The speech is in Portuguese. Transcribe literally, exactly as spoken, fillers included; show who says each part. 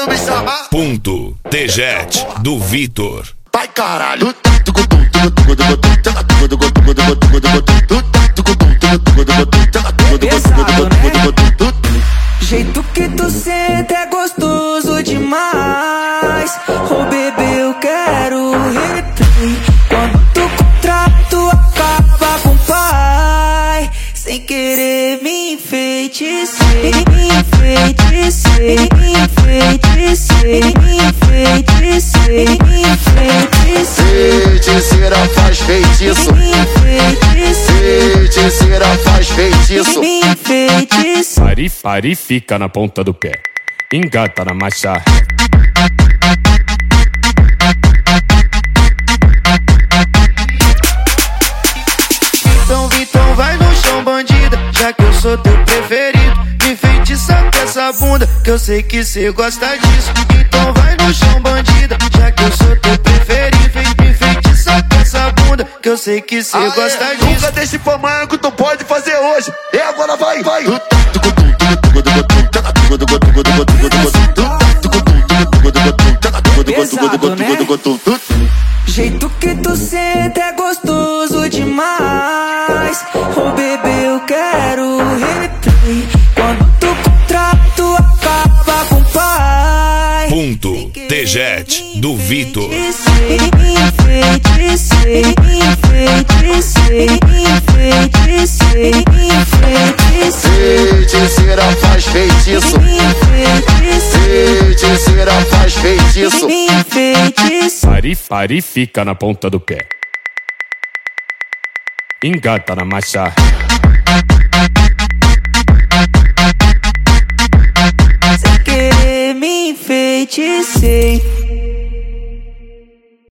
Speaker 1: querendo me chamar?
Speaker 2: Ponto T-Jet do Vitor.
Speaker 1: Vai caralho.
Speaker 3: Pesado, né? Jeito que tu senta é gostoso demais. Oh bebê, eu quero replay. Quando tu contrato acaba com o pai, sem querer me enfeitecei, me enfeitecei, me enfeitecei, me enfeitecei, me enfeitecei.
Speaker 1: Feiticeira faz feitiço,
Speaker 3: Me enfeitecei,
Speaker 1: feiticeira faz feitiço.
Speaker 3: me enfeitecei.
Speaker 4: Pare, pare, fica na ponta do pé. Engata na marcha.
Speaker 5: Então, Vitão, vai no chão, bandida, já que eu sou teu preferido. Me feitiça com essa bunda, que eu sei que cê gosta disso. Então vai no chão, bandida, já que eu sou teu preferido. Me feitiça com essa bunda, que eu sei que cê gosta disso.
Speaker 1: Nunca deixe pra amanhã que tu pode fazer hoje. E agora vai, vai.
Speaker 3: Pesado, né? Jeito que tu senta é gostoso demais. Oh bebê, eu quero replay. Quando tu contrato acaba com o pai.
Speaker 2: Ponto T-Jet do Vitor.
Speaker 3: Me enfeitecei, me enfeitecei, me enfeitecei, me enfeitecei.
Speaker 1: Feiticeira faz feitiço,
Speaker 3: Me enfeitecei,
Speaker 1: feiticeira faz feitiço.
Speaker 3: me enfeitecei.
Speaker 4: Pare, pare, fica na ponta do pé. Engata na marcha.
Speaker 3: Sem querer me enfeitecei.